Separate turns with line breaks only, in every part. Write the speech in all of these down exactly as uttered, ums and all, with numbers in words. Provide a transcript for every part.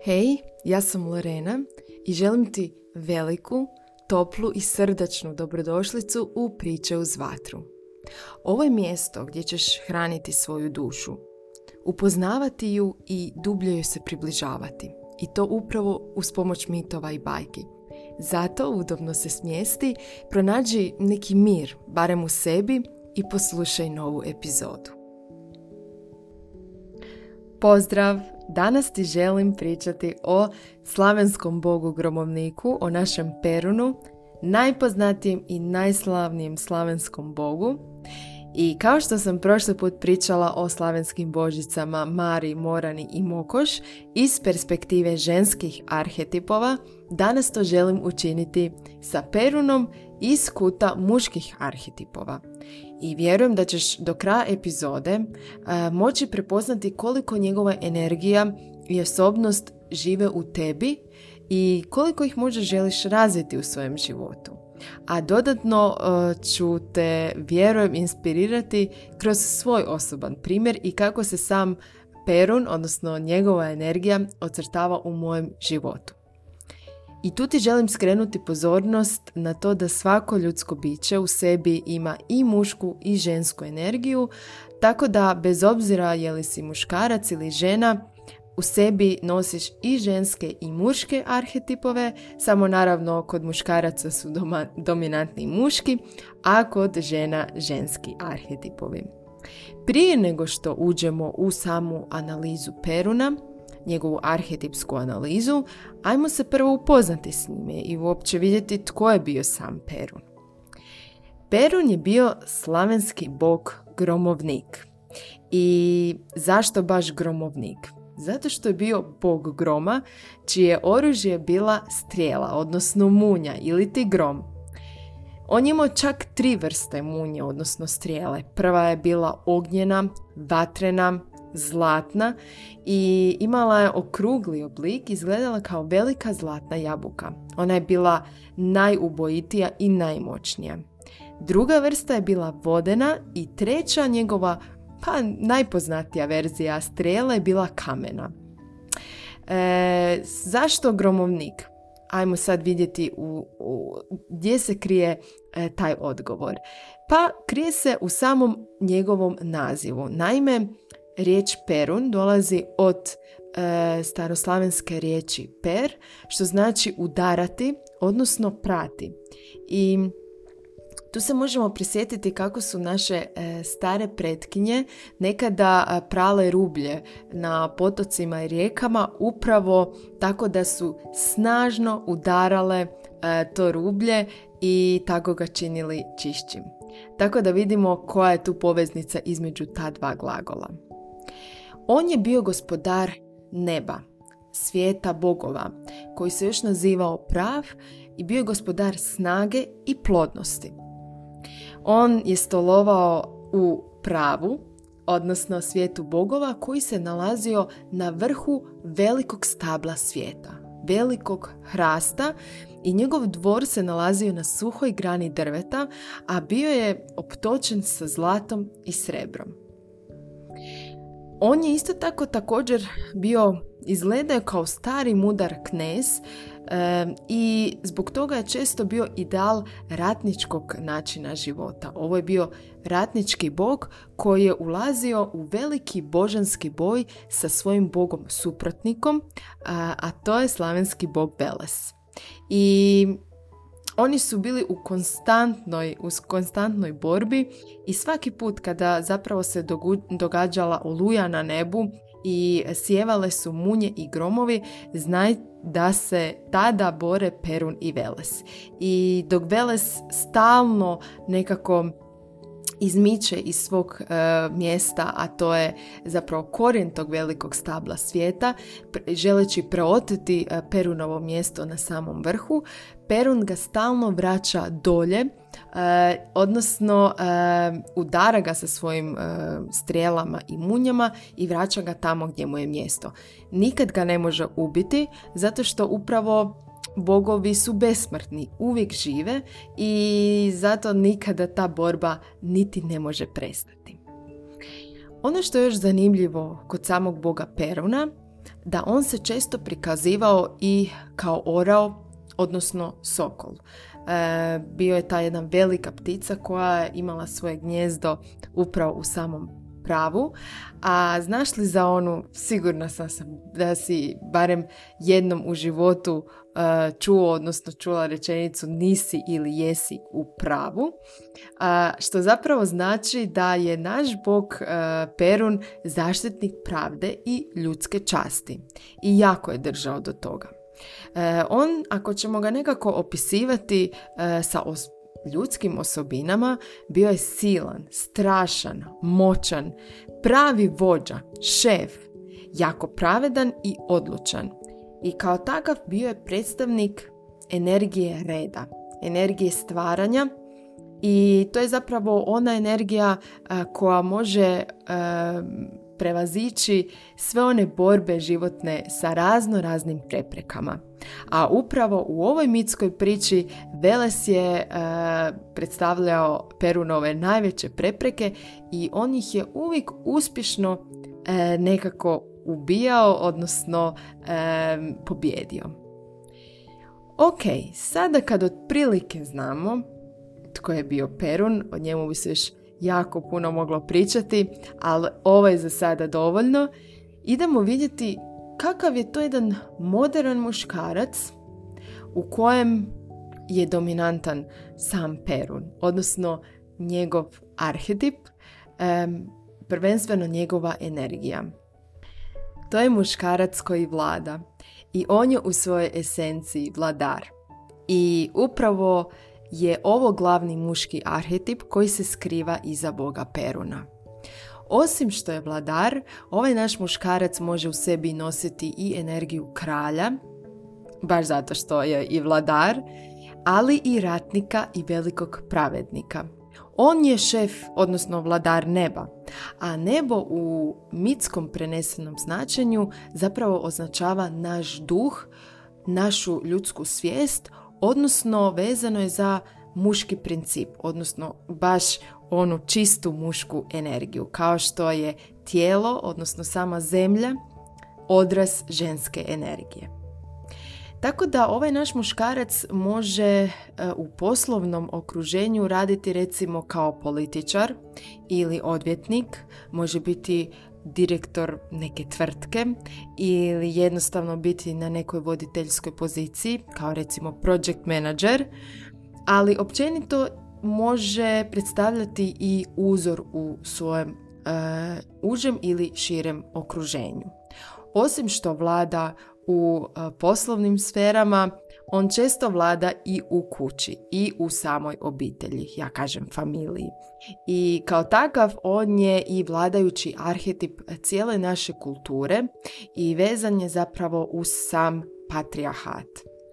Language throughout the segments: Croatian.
Hej, ja sam Lorena i želim ti veliku, toplu i srdačnu dobrodošlicu u Priče uz vatru. Ovo je mjesto gdje ćeš hraniti svoju dušu, upoznavati ju i dublje joj se približavati. I to upravo uz pomoć mitova i bajki. Zato udobno se smjesti, pronađi neki mir, barem u sebi, i poslušaj novu epizodu. Pozdrav! Danas ti želim pričati o slavenskom bogu gromovniku, o našem Perunu, najpoznatijem i najslavnijem slavenskom bogu. I kao što sam prošli put pričala o slavenskim božicama Mari, Morani i Mokoš iz perspektive ženskih arhetipova, danas to želim učiniti sa Perunom iz kuta muških arhetipova. I vjerujem da ćeš do kraja epizode uh, moći prepoznati koliko njegova energija i osobnost žive u tebi i koliko ih možda želiš razviti u svojem životu. A dodatno uh, ću te, vjerujem, inspirirati kroz svoj osoban primjer i kako se sam Perun, odnosno njegova energija, ocrtava u mojem životu. I tu ti želim skrenuti pozornost na to da svako ljudsko biće u sebi ima i mušku i žensku energiju, tako da bez obzira je li si muškarac ili žena, u sebi nosiš i ženske i muške arhetipove, samo naravno kod muškaraca su doma, dominantni muški, a kod žena ženski arhetipovi. Prije nego što uđemo u samu analizu Peruna, njegovu arhetipsku analizu, ajmo se prvo upoznati s njime i uopće vidjeti tko je bio sam Perun. Perun je bio slavenski bog gromovnik. I zašto baš gromovnik? Zato što je bio bog groma, čije oružje bila strijela, odnosno munja ili ti grom. On je imao čak tri vrste munje, odnosno strijele. Prva je bila ognjena, vatrena, zlatna i imala je okrugli oblik, izgledala kao velika zlatna jabuka. Ona je bila najubojitija i najmoćnija. Druga vrsta je bila vodena i treća njegova, pa najpoznatija verzija strijele je bila kamena. E, zašto gromovnik? Ajmo sad vidjeti u, u, gdje se krije e, taj odgovor. Pa krije se u samom njegovom nazivu. Naime, riječ Perun dolazi od e, staroslavenske riječi per, što znači udarati, odnosno prati. I tu se možemo prisjetiti kako su naše e, stare pretkinje nekada e, prale rublje na potocima i rijekama upravo tako da su snažno udarale e, to rublje i tako ga činili čišćim. Tako da vidimo koja je tu poveznica između ta dva glagola. On je bio gospodar neba, svijeta bogova, koji se još nazivao prav i bio je gospodar snage i plodnosti. On je stolovao u pravu, odnosno svijetu bogova, koji se nalazio na vrhu velikog stabla svijeta, velikog hrasta, i njegov dvor se nalazio na suhoj grani drveta, a bio je optočen sa zlatom i srebrom. On je isto tako također bio, izgledao kao stari mudar knez e, i zbog toga je često bio ideal ratničkog načina života. Ovo je bio ratnički bog koji je ulazio u veliki božanski boj sa svojim bogom suprotnikom, a, a to je slavenski bog Veles. I oni su bili u konstantnoj, u konstantnoj borbi i svaki put kada zapravo se dogu, događala oluja na nebu i sjevale su munje i gromovi, znaj da se tada bore Perun i Veles. I dok Veles stalno nekako izmiče iz svog e, mjesta, a to je zapravo korijen tog velikog stabla svijeta, pre, želeći preoteti e, Perunovo mjesto na samom vrhu, Perun ga stalno vraća dolje, e, odnosno e, udara ga sa svojim e, strijelama i munjama i vraća ga tamo gdje mu je mjesto. Nikad ga ne može ubiti, zato što upravo bogovi su besmrtni, uvijek žive i zato nikada ta borba niti ne može prestati. Ono što je još zanimljivo kod samog boga Peruna da on se često prikazivao i kao orao, odnosno sokol. E, bio je ta jedna velika ptica koja je imala svoje gnjezdo upravo u samom pravu. A znaš li za onu, sigurna sam da si barem jednom u životu uh, čuo, odnosno čula rečenicu nisi ili jesi u pravu, uh, što zapravo znači da je naš bog uh, Perun zaštitnik pravde i ljudske časti i jako je držao do toga. Uh, on, ako ćemo ga nekako opisivati uh, sa os- ljudskim osobinama, bio je silan, strašan, moćan, pravi vođa, šef, jako pravedan i odlučan. I kao takav bio je predstavnik energije reda, energije stvaranja i to je zapravo ona energija a, koja može a, prevazići sve one borbe životne sa razno raznim preprekama. A upravo u ovoj mitskoj priči Veles je e, predstavljao Perunove najveće prepreke i on ih je uvijek uspješno e, nekako ubijao, odnosno e, pobjedio. Ok, sada kad otprilike znamo tko je bio Perun, o njemu bi se još jako puno moglo pričati, ali ovo je za sada dovoljno. Idemo vidjeti kakav je to jedan modern muškarac u kojem je dominantan sam Perun, odnosno njegov arhetip, um, prvenstveno njegova energija. To je muškarac koji vlada i on je u svojoj esenciji vladar. I upravo je ovo glavni muški arhetip koji se skriva iza boga Peruna. Osim što je vladar, ovaj naš muškarac može u sebi nositi i energiju kralja, baš zato što je i vladar, ali i ratnika i velikog pravednika. On je šef, odnosno vladar neba, a nebo u mitskom prenesenom značenju zapravo označava naš duh, našu ljudsku svijest, odnosno vezano je za muški princip, odnosno baš onu čistu mušku energiju, kao što je tijelo, odnosno sama zemlja, odraz ženske energije. Tako da ovaj naš muškarac može u poslovnom okruženju raditi recimo kao političar ili odvjetnik, može biti direktor neke tvrtke ili jednostavno biti na nekoj voditeljskoj poziciji, kao recimo project manager, ali općenito može predstavljati i uzor u svojem uh, užem ili širem okruženju. Osim što vlada u uh, poslovnim sferama, on često vlada i u kući i u samoj obitelji, ja kažem familiji. I kao takav on je i vladajući arhetip cijele naše kulture i vezan je zapravo uz sam patrijarhat.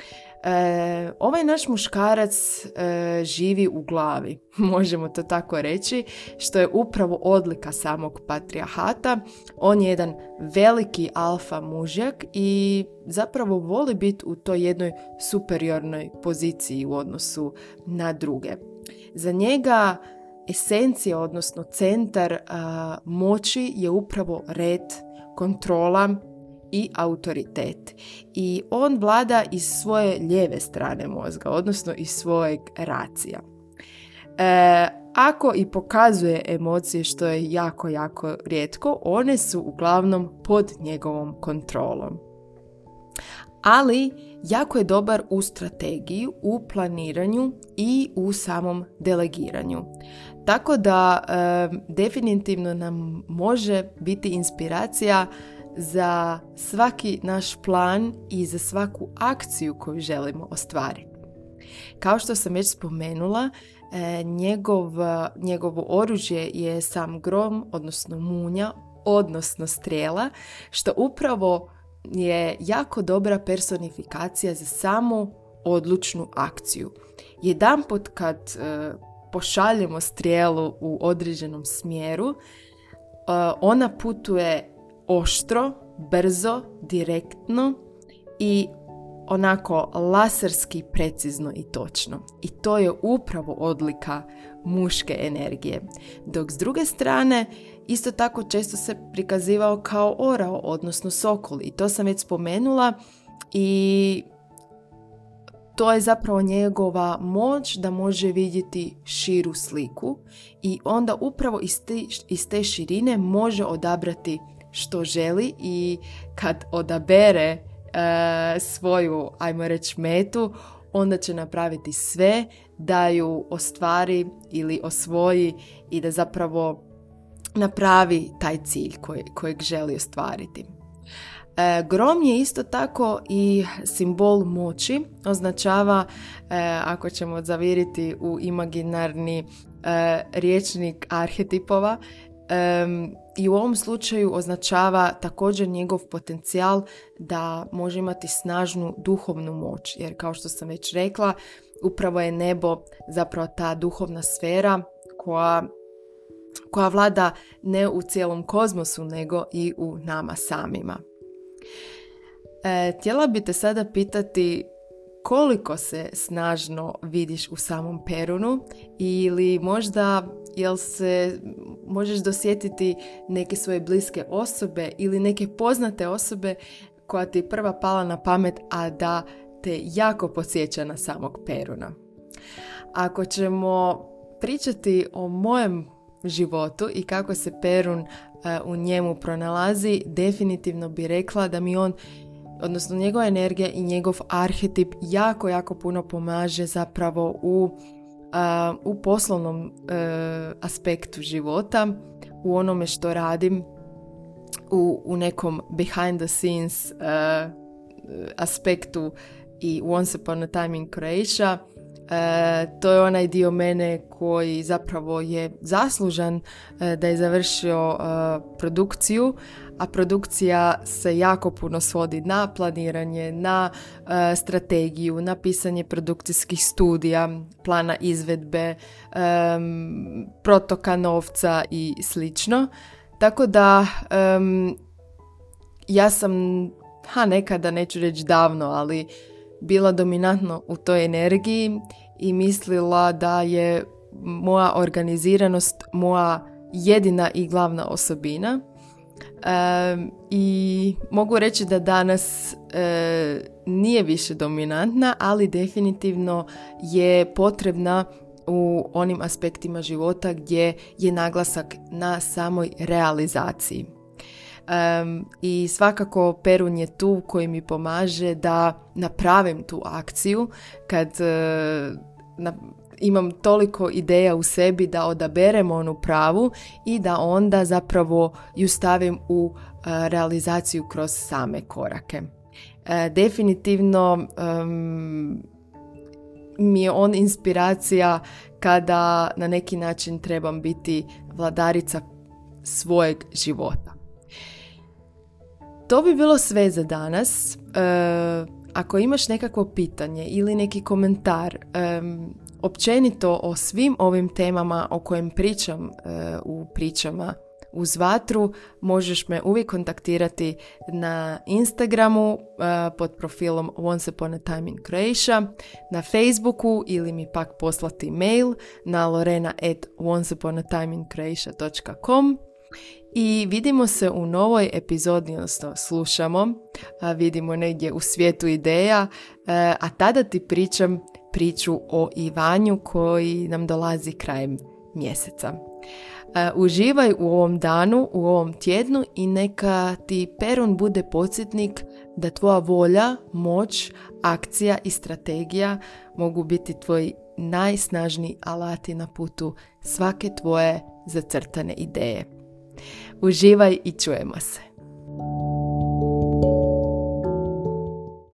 E, ovaj naš muškarac e, živi u glavi, možemo to tako reći, što je upravo odlika samog patrijarhata. On je jedan veliki alfa mužjak i zapravo voli biti u toj jednoj superiornoj poziciji u odnosu na druge. Za njega esencija, odnosno centar a, moći je upravo red, kontrola i autoritet. I on vlada iz svoje lijeve strane mozga, odnosno iz svojeg racija. E, ako i pokazuje emocije, što je jako, jako rijetko, one su uglavnom pod njegovom kontrolom. Ali jako je dobar u strategiji, u planiranju i u samom delegiranju. Tako da e, definitivno nam može biti inspiracija za svaki naš plan i za svaku akciju koju želimo ostvariti. Kao što sam već spomenula, e, njegov, njegovo oružje je sam grom, odnosno munja, odnosno strijela, što upravo je jako dobra personifikacija za samu odlučnu akciju. Jedanput kad e, pošaljemo strijelu u određenom smjeru, e, ona putuje oštro, brzo, direktno i onako laserski precizno i točno. I to je upravo odlika muške energije. Dok s druge strane, isto tako često se prikazivao kao orao, odnosno sokol. I to sam već spomenula i to je zapravo njegova moć da može vidjeti širu sliku i onda upravo iz te, iz te širine može odabrati što želi i kad odabere e, svoju, ajmo reći, metu, onda će napraviti sve da ju ostvari ili osvoji i da zapravo napravi taj cilj koji, kojeg želi ostvariti. E, grom je isto tako i simbol moći, označava, e, ako ćemo zaviriti u imaginarni e, rječnik arhetipova, e, i u ovom slučaju označava također njegov potencijal da može imati snažnu duhovnu moć, jer kao što sam već rekla, upravo je nebo zapravo ta duhovna sfera koja, koja vlada ne u cijelom kozmosu, nego i u nama samima. E, htjela bi te sada pitati koliko se snažno vidiš u samom Perunu ili možda jel se možeš dosjetiti neke svoje bliske osobe ili neke poznate osobe koja ti je prva pala na pamet, a da te jako podsjeća na samog Peruna. Ako ćemo pričati o mojem životu i kako se Perun uh, u njemu pronalazi, definitivno bi rekla da mi on, odnosno njegova energija i njegov arhetip jako, jako puno pomaže zapravo u, uh, u poslovnom uh, aspektu života, u onome što radim, u, u nekom behind the scenes uh, aspektu i Once Upon a Time in Croatia. E, to je onaj dio mene koji zapravo je zaslužan e, da je završio e, produkciju, a produkcija se jako puno svodi na planiranje, na e, strategiju, na pisanje produkcijskih studija, plana izvedbe, e, protoka novca i slično. Tako da e, ja sam, ha nekada neću reći davno, ali bila dominantno u toj energiji i mislila da je moja organiziranost moja jedina i glavna osobina. E, I mogu reći da danas e, nije više dominantna, ali definitivno je potrebna u onim aspektima života gdje je naglasak na samoj realizaciji. Um, i svakako Perun je tu koji mi pomaže da napravim tu akciju kad uh, na, imam toliko ideja u sebi da odaberem onu pravu i da onda zapravo ju stavim u uh, realizaciju kroz same korake. Uh, definitivno um, mi je on inspiracija kada na neki način trebam biti vladarica svojeg života. To bi bilo sve za danas. E, ako imaš nekakvo pitanje ili neki komentar e, općenito o svim ovim temama o kojem pričam e, u pričama uz vatru, možeš me uvijek kontaktirati na Instagramu uh, pod profilom Once Upon a Time in Croatia, na Facebooku ili mi pak poslati mail na lorena at onceuponatimeincroatia dot com. I vidimo se u novoj epizodi, odnosno slušamo, a vidimo negdje u svijetu ideja, a tada ti pričam priču o Ivanju koji nam dolazi krajem mjeseca. Uživaj u ovom danu, u ovom tjednu i neka ti Perun bude podsjetnik da tvoja volja, moć, akcija i strategija mogu biti tvoji najsnažniji alati na putu svake tvoje zacrtane ideje. Uživaj i čujemo se.